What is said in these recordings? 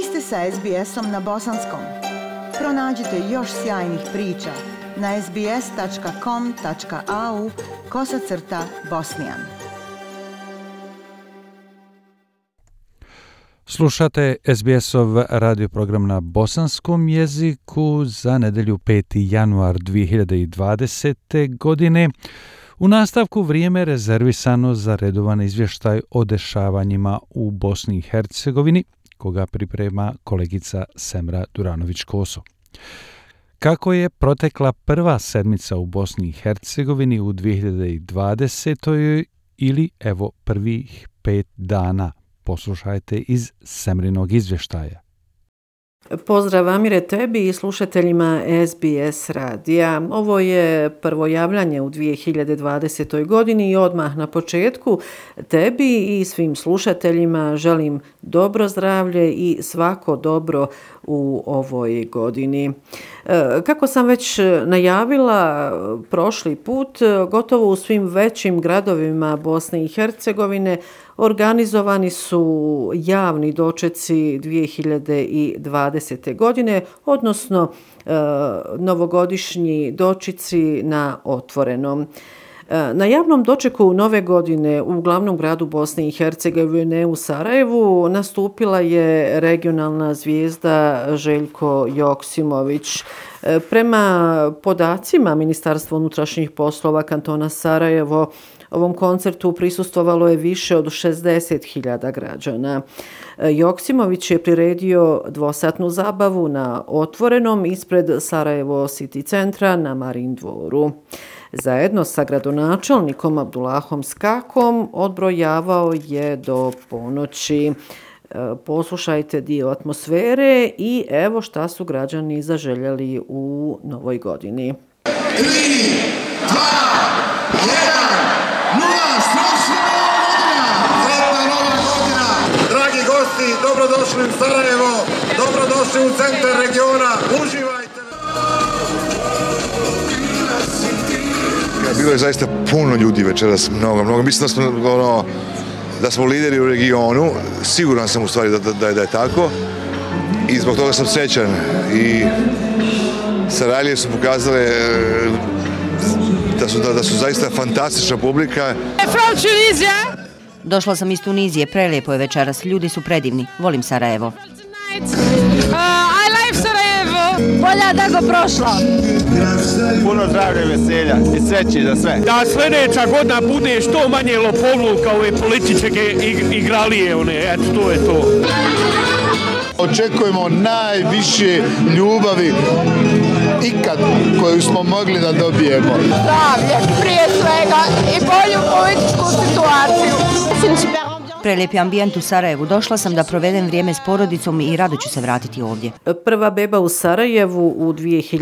ste sa SBS-om na bosanskom. Pronađite još sjajnih priča na sbs.com.au/bosnijan. Slušate SBS-ov radio program na bosanskom jeziku za nedjelju 5. januar 2020. godine. U nastavku vrijeme rezervisano za redovan izvještaj o dešavanjima u Bosni i Hercegovini, koga priprema kolegica Semra Duranović-Koso. Kako je protekla prva sedmica u Bosni i Hercegovini u 2020. ili evo prvih 5 dana? Poslušajte iz Semrinog izvještaja. Pozdrav Amire tebi i slušateljima SBS radija. Ovo je prvo javljanje u 2020. godini i odmah na početku tebi i svim slušateljima želim dobro zdravlje i svako dobro u ovoj godini. Kako sam već najavila prošli put, gotovo u svim većim gradovima Bosne i Hercegovine organizovani su javni dočeci 2020. godine, odnosno novogodišnji dočeci na otvorenom. Na javnom dočeku nove godine u glavnom gradu Bosne i Hercegovine u Sarajevu nastupila je regionalna zvijezda Željko Joksimović. Prema podacima Ministarstva unutrašnjih poslova kantona Sarajevo, ovom koncertu prisustvovalo je više od 60.000 građana. Joksimović je priredio dvosatnu zabavu na otvorenom ispred Sarajevo City centra na Marin dvoru. Zajedno sa gradonačelnikom Abdullahom Skakom odbrojavao je do ponoći. Poslušajte dio atmosfere i evo šta su građani zaželjeli u novoj godini. 3, 2, 1, 0, srećna nova godina! Dragi gosti, dobrodošli u Sarajevo, dobrodošli u centar regiona, uživajte! Bilo je zaista puno ljudi večeras, mnogo. Mislim da smo lideri u regionu, siguran sam u stvari da je tako i zbog toga sam srećan. I Sarajlije su pokazale da su zaista fantastična publika. Došla sam iz Tunizije, prelijepo je večeras, ljudi su predivni, volim Sarajevo. Bolja da go prošla. Puno zdravlja i veselja i sreći za sve. Da sljedeća godina bude što manje lopovluka ove političke igralije, eto to je to. Očekujemo najviše ljubavi ikad koju smo mogli da dobijemo. Zdravlje prije svega i bolju političku situaciju. Prelijepi ambijent u Sarajevu. Došla sam da provedem vrijeme s porodicom i rado ću se vratiti ovdje. Prva beba u Sarajevu u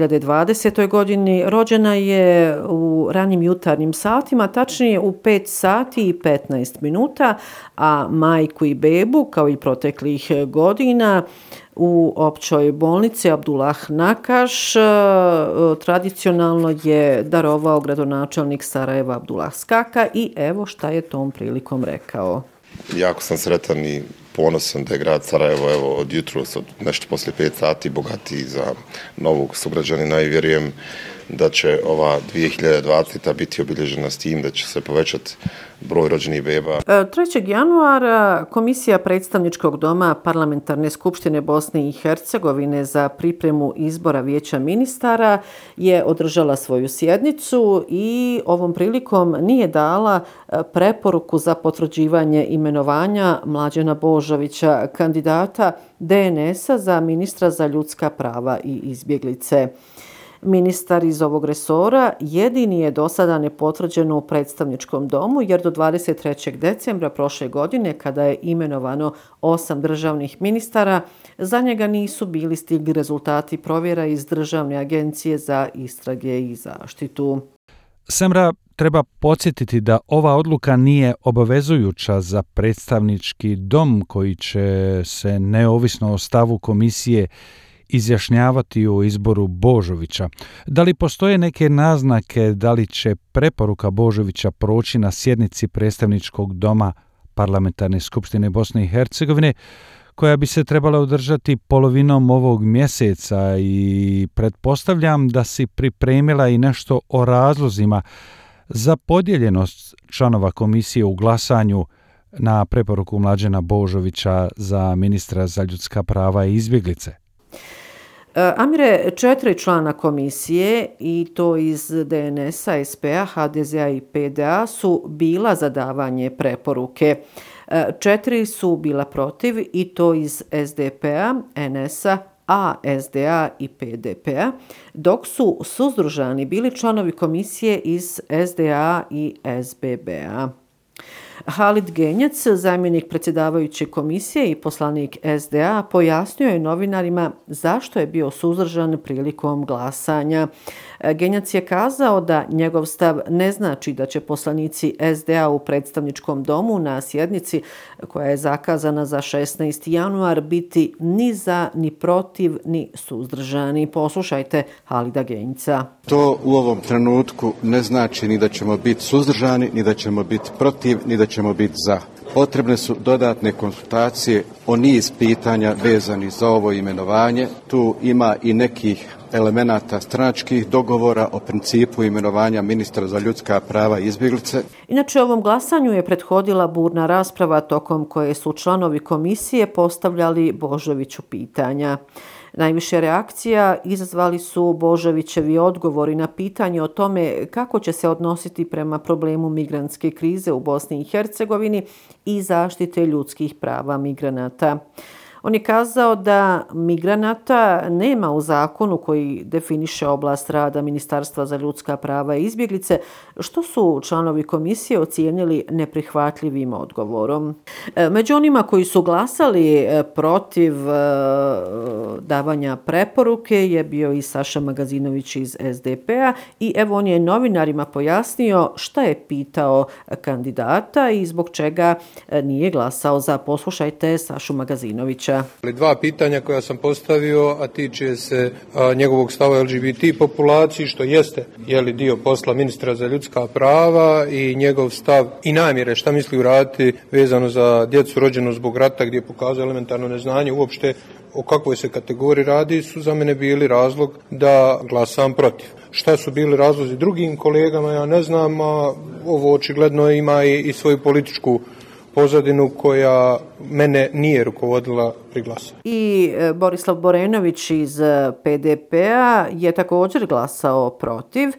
2020. godini rođena je u ranim jutarnjim satima, tačnije u 5 sati i 15 minuta, a majku i bebu, kao i proteklih godina, u općoj bolnici Abdullah Nakaš tradicionalno je darovao gradonačelnik Sarajeva Abdullah Skaka i evo šta je tom prilikom rekao. Jako sam sretan i ponosan da je grad Sarajevo od jutros, od nešto poslije 5 sati, bogatiji za novog sugrađanina i vjerujem da će ova 2020. biti obilježena s tim da će se povećati broj rođenih beba. 3. januara Komisija predstavničkog doma Parlamentarne skupštine Bosne i Hercegovine za pripremu izbora vijeća ministara je održala svoju sjednicu i ovom prilikom nije dala preporuku za potvrđivanje imenovanja Mlađena Božovića, kandidata DNS-a za ministra za ljudska prava i izbjeglice. Ministar iz ovog resora jedini je do sada nepotvrđen u predstavničkom domu, jer do 23. decembra prošle godine, kada je imenovano 8 državnih ministara, za njega nisu bili stigli rezultati provjera iz Državne agencije za istrage i zaštitu. Semra, treba podsjetiti da ova odluka nije obavezujuća za predstavnički dom koji će se neovisno o stavu komisije izjašnjavati o izboru Božovića. Da li postoje neke naznake da li će preporuka Božovića proći na sjednici predstavničkog doma Parlamentarne skupštine Bosne i Hercegovine, koja bi se trebala održati polovinom ovog mjeseca i pretpostavljam da si pripremila i nešto o razlozima za podijeljenost članova komisije u glasanju na preporuku Mlađana Božovića za ministra za ljudska prava i izbjeglice. Amire, 4 člana komisije, i to iz DNS-a, SP-a, HDZ-a i PDA, su bila za davanje preporuke. 4 su bila protiv, i to iz SDP-a, NS-a, SDA i PDP-a, dok su suzdržani bili članovi komisije iz SDA i SBB-a. Halid Genjac, zamjenik predsjedavajuće komisije i poslanik SDA, pojasnio je novinarima zašto je bio suzdržan prilikom glasanja. Genjac je kazao da njegov stav ne znači da će poslanici SDA u predstavničkom domu na sjednici koja je zakazana za 16. januar biti ni za, ni protiv, ni suzdržani. Poslušajte Halida Genjca. To u ovom trenutku ne znači ni da ćemo biti suzdržani, ni da ćemo biti protiv, ni da ćemo biti za. Potrebne su dodatne konsultacije o niz pitanja vezanih za ovo imenovanje. Tu ima i nekih elemenata stranačkih dogovora o principu imenovanja ministra za ljudska prava i izbjeglice. Inače, ovom glasanju je prethodila burna rasprava tokom koje su članovi komisije postavljali Božoviću pitanja. Najviše reakcija izazvali su Božovićevi odgovori na pitanje o tome kako će se odnositi prema problemu migrantske krize u Bosni i Hercegovini i zaštite ljudskih prava migranata. On je kazao da migranata nema u zakonu koji definiše oblast rada Ministarstva za ljudska prava i izbjeglice, što su članovi komisije ocijenili neprihvatljivim odgovorom. Među onima koji su glasali protiv davanja preporuke je bio i Saša Magazinović iz SDP-a, i evo on je novinarima pojasnio šta je pitao kandidata i zbog čega nije glasao za. Poslušajte Sašu Magazinovića. Dva pitanja koja sam postavio, a tiče se njegovog stava LGBT populaciji, što jeste dio posla ministra za ljudska prava, i njegov stav i namjere šta misli uraditi vezano za djecu rođenu zbog rata, gdje je pokazao elementarno neznanje uopšte o kakvoj se kategoriji radi, su za mene bili razlog da glasam protiv. Šta su bili razlozi drugim kolegama, ja ne znam, a ovo očigledno ima i svoju političku pozadinu koja mene nije rukovodila pri glasanju. I Borislav Borenović iz PDP-a je također glasao protiv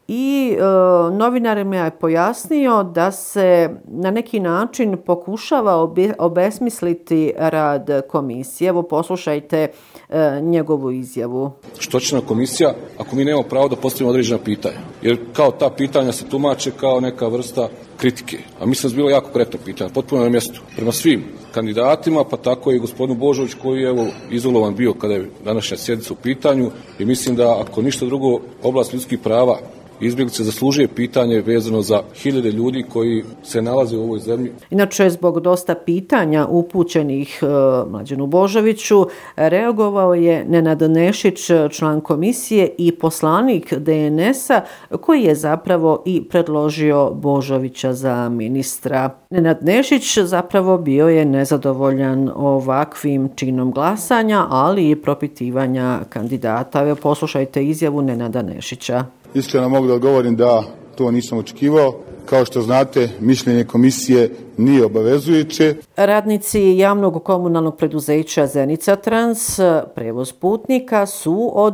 i novinarima je pojasnio da se na neki način pokušava obesmisliti rad komisije. Evo poslušajte njegovu izjavu. Što će nam komisija ako mi nemamo pravo da postavimo određena pitanja? Jer kao ta pitanja se tumače kao neka vrsta kritike. A mislim da je bilo jako korektno pitanje, potpuno na mjestu. Prema svim kandidatima, pa tako i gospodinu Božović koji je izolovan bio kada je današnja sjednica u pitanju, i mislim da ako ništa drugo oblast ljudskih prava izbjeglice zaslužuje pitanje vezano za hiljade ljudi koji se nalaze u ovoj zemlji. Inače, zbog dosta pitanja upućenih Mlađanu Božoviću, reagovao je Nenad Nešić, član komisije i poslanik DNS-a, koji je zapravo i predložio Božovića za ministra. Nenad Nešić zapravo bio je nezadovoljan ovakvim činom glasanja, ali i propitivanja kandidata. Evo, poslušajte izjavu Nenada Nešića. Iskreno mogu da odgovorim da to nisam očekivao. Kao što znate, mišljenje komisije nije obavezujuće. Radnici javnog komunalnog preduzeća Zenica Trans, prevoz putnika, su od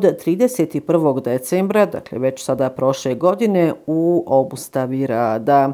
31. decembra, dakle već sada prošle godine, u obustavi rada.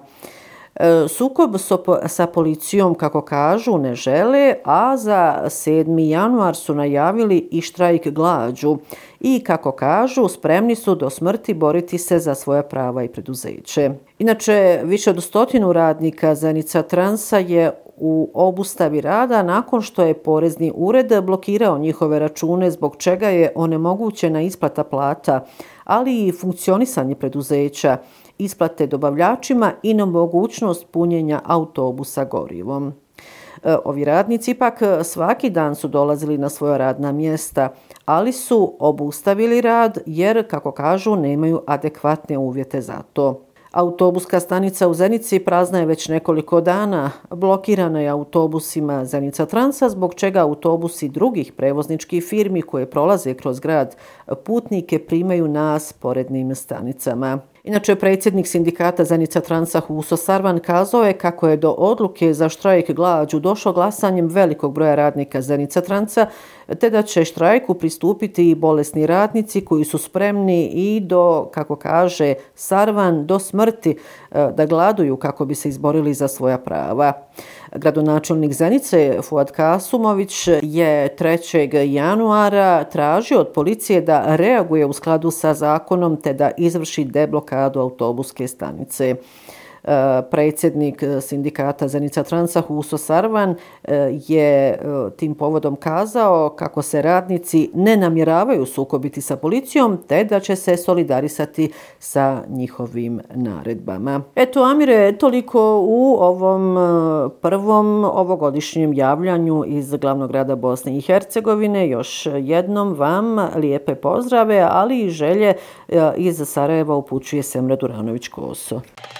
Sukob sa policijom, kako kažu, ne žele, a za 7. januar su najavili i štrajk glađu i, kako kažu, spremni su do smrti boriti se za svoja prava i preduzeće. Inače, više od 100 radnika Zenica Transa je u obustavi rada nakon što je porezni ured blokirao njihove račune, zbog čega je onemogućena isplata plata, ali i funkcionisanje preduzeća, isplate dobavljačima i nemogućnost punjenja autobusa gorivom. Ovi radnici ipak svaki dan su dolazili na svoja radna mjesta, ali su obustavili rad jer, kako kažu, nemaju adekvatne uvjete za to. Autobuska stanica u Zenici prazna je već nekoliko dana. Blokirana je autobusima Zenica Transa, zbog čega autobusi drugih prevozničkih firmi koje prolaze kroz grad putnike primaju na sporednim stanicama. Inače, predsjednik sindikata Zenica Transa Huso Sarvan kazao je kako je do odluke za štrajk glađu došlo glasanjem velikog broja radnika Zenica Transa, te da će štrajku pristupiti i bolesni radnici koji su spremni i do, kako kaže Sarvan, do smrti da gladuju kako bi se izborili za svoja prava. Gradonačelnik Zenice Fuad Kasumović je 3. januara tražio od policije da reaguje u skladu sa zakonom te da izvrši deblokadu autobuske stanice. Predsjednik sindikata Zenica Transa Huso Sarvan je tim povodom kazao kako se radnici ne namjeravaju sukobiti sa policijom te da će se solidarisati sa njihovim naredbama. Eto, Amire, toliko u ovom prvom ovogodišnjem javljanju iz glavnog grada Bosne i Hercegovine. Još jednom vam lijepe pozdrave, ali i želje iz Sarajeva upućuje Semra Duranović-Koso.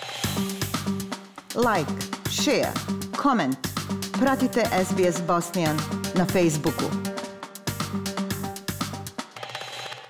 Like, share, comment. Pratite SBS Bosnian na Facebooku.